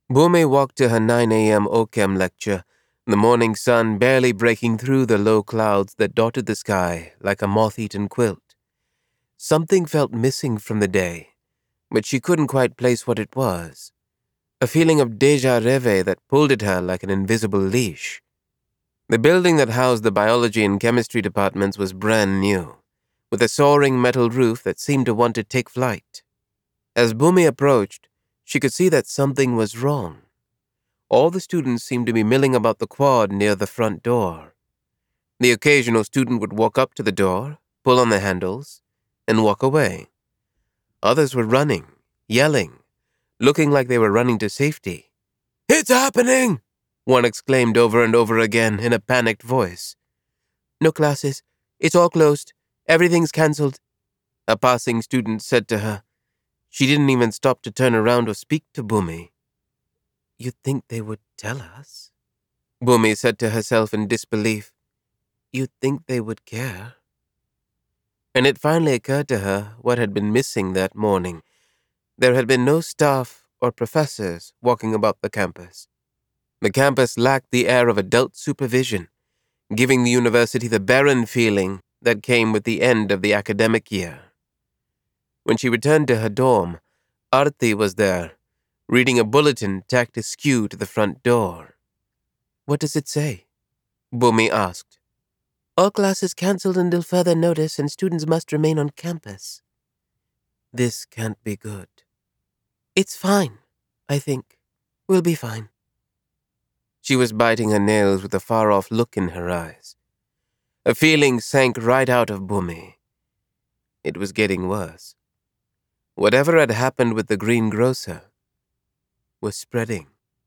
Bhumi walked to her 9 a.m. OChem lecture, the morning sun barely breaking through the low clouds that dotted the sky like a moth-eaten quilt. Something felt missing from the day, but she couldn't quite place what it was. A feeling of déjà rêve that pulled at her like an invisible leash. The building that housed the biology and chemistry departments was brand new, with a soaring metal roof that seemed to want to take flight. As Bhumi approached, she could see that something was wrong. All the students seemed to be milling about the quad near the front door. The occasional student would walk up to the door, pull on the handles, and walk away. Others were running, yelling, looking like they were running to safety. "It's happening!" one exclaimed over and over again in a panicked voice. "No classes. It's all closed. Everything's cancelled," a passing student said to her. She didn't even stop to turn around or speak to Bhumi. "You'd think they would tell us," Bhumi said to herself in disbelief. "You'd think they would care." And it finally occurred to her what had been missing that morning. There had been no staff or professors walking about the campus. The campus lacked the air of adult supervision, giving the university the barren feeling that came with the end of the academic year. When she returned to her dorm, Aarti was there, reading a bulletin tacked askew to the front door. "What does it say?" Bhumi asked. "All classes cancelled until further notice and students must remain on campus." "This can't be good." "It's fine, I think. We'll be fine." She was biting her nails with a far-off look in her eyes. A feeling sank right out of Bhumi. It was getting worse. Whatever had happened with the greengrocer was spreading.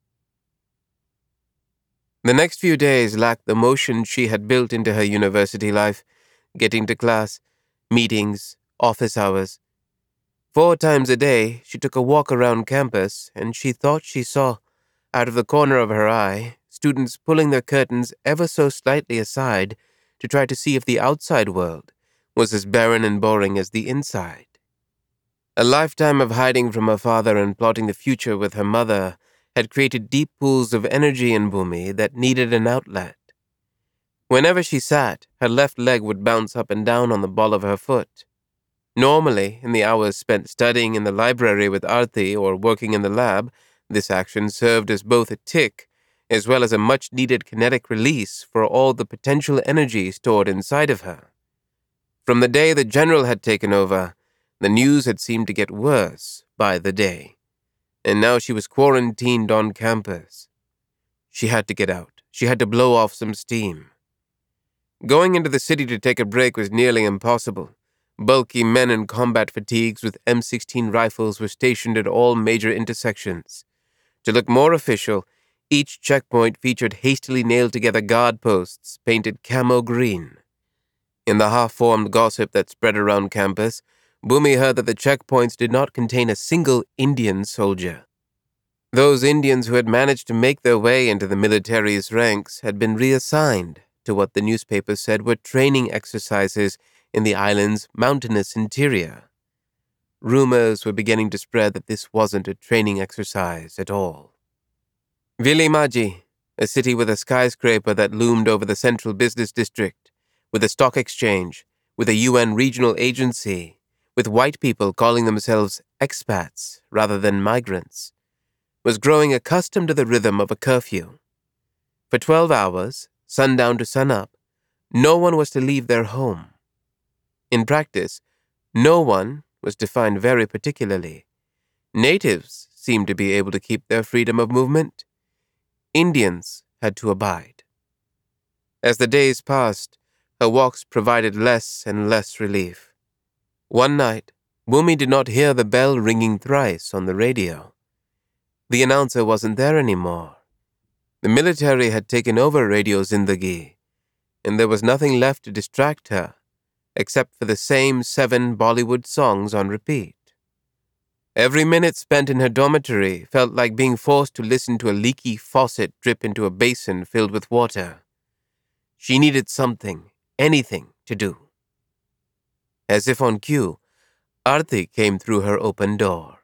The next few days lacked the motion she had built into her university life, getting to class, meetings, office hours. 4 times a day, she took a walk around campus, and she thought she saw, out of the corner of her eye, students pulling their curtains ever so slightly aside to try to see if the outside world was as barren and boring as the inside. A lifetime of hiding from her father and plotting the future with her mother had created deep pools of energy in Bhumi that needed an outlet. Whenever she sat, her left leg would bounce up and down on the ball of her foot. Normally, in the hours spent studying in the library with Aarti or working in the lab, this action served as both a tick as well as a much-needed kinetic release for all the potential energy stored inside of her. From the day the general had taken over, the news had seemed to get worse by the day, and now she was quarantined on campus. She had to get out. She had to blow off some steam. Going into the city to take a break was nearly impossible. Bulky men in combat fatigues with M16 rifles were stationed at all major intersections. To look more official, each checkpoint featured hastily nailed-together guard posts painted camo green. In the half-formed gossip that spread around campus, Bhumi heard that the checkpoints did not contain a single Indian soldier. Those Indians who had managed to make their way into the military's ranks had been reassigned to what the newspapers said were training exercises in the island's mountainous interior. Rumors were beginning to spread that this wasn't a training exercise at all. Vilimaji, a city with a skyscraper that loomed over the central business district, with a stock exchange, with a UN regional agency, with white people calling themselves expats rather than migrants, was growing accustomed to the rhythm of a curfew. For 12 hours, sundown to sunup, no one was to leave their home. In practice, no one was defined very particularly. Natives seemed to be able to keep their freedom of movement. Indians had to abide. As the days passed, her walks provided less and less relief. One night, Bhumi did not hear the bell ringing thrice on the radio. The announcer wasn't there anymore. The military had taken over Radio Zindagi, and there was nothing left to distract her, except for the same 7 Bollywood songs on repeat. Every minute spent in her dormitory felt like being forced to listen to a leaky faucet drip into a basin filled with water. She needed something, anything, to do. As if on cue, Aarti came through her open door.